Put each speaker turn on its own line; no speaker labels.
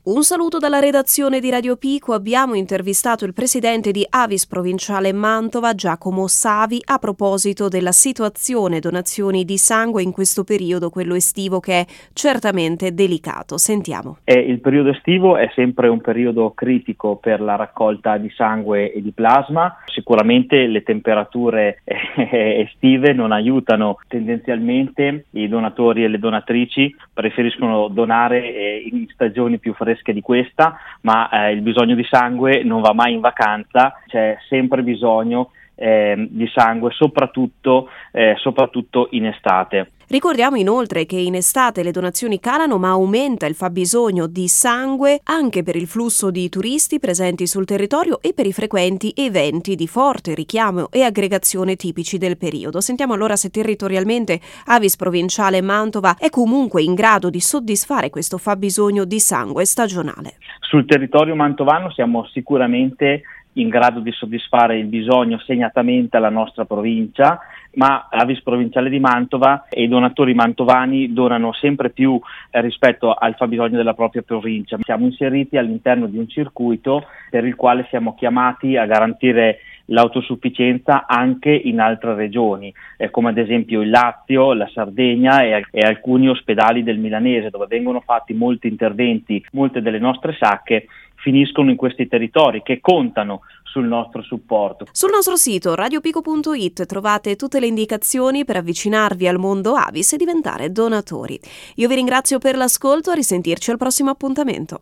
Un saluto dalla redazione di Radio Pico. Abbiamo intervistato il presidente di Avis Provinciale Mantova, Giacomo Savi, a proposito della situazione donazioni di sangue in questo periodo, quello estivo, che è certamente delicato. Sentiamo.
Il periodo estivo è sempre un periodo critico per la raccolta di sangue e di plasma. Sicuramente le temperature estive non aiutano. Tendenzialmente i donatori e le donatrici preferiscono donare in stagioni più fredde di questa, ma il bisogno di sangue non va mai in vacanza, c'è sempre bisogno di sangue, soprattutto in estate.
Ricordiamo inoltre che in estate le donazioni calano, ma aumenta il fabbisogno di sangue anche per il flusso di turisti presenti sul territorio e per i frequenti eventi di forte richiamo e aggregazione tipici del periodo. Sentiamo allora se territorialmente Avis Provinciale Mantova è comunque in grado di soddisfare questo fabbisogno di sangue stagionale.
Sul territorio mantovano siamo sicuramente in grado di soddisfare il bisogno segnatamente alla nostra provincia, ma Avis Provinciale di Mantova e i donatori mantovani donano sempre più rispetto al fabbisogno della propria provincia. Siamo inseriti all'interno di un circuito per il quale siamo chiamati a garantire l'autosufficienza anche in altre regioni, come ad esempio il Lazio, la Sardegna e alcuni ospedali del Milanese, dove vengono fatti molti interventi. Molte delle nostre sacche finiscono in questi territori che contano sul nostro supporto.
Sul nostro sito radiopico.it trovate tutte le indicazioni per avvicinarvi al mondo Avis e diventare donatori. Io vi ringrazio per l'ascolto, a risentirci al prossimo appuntamento.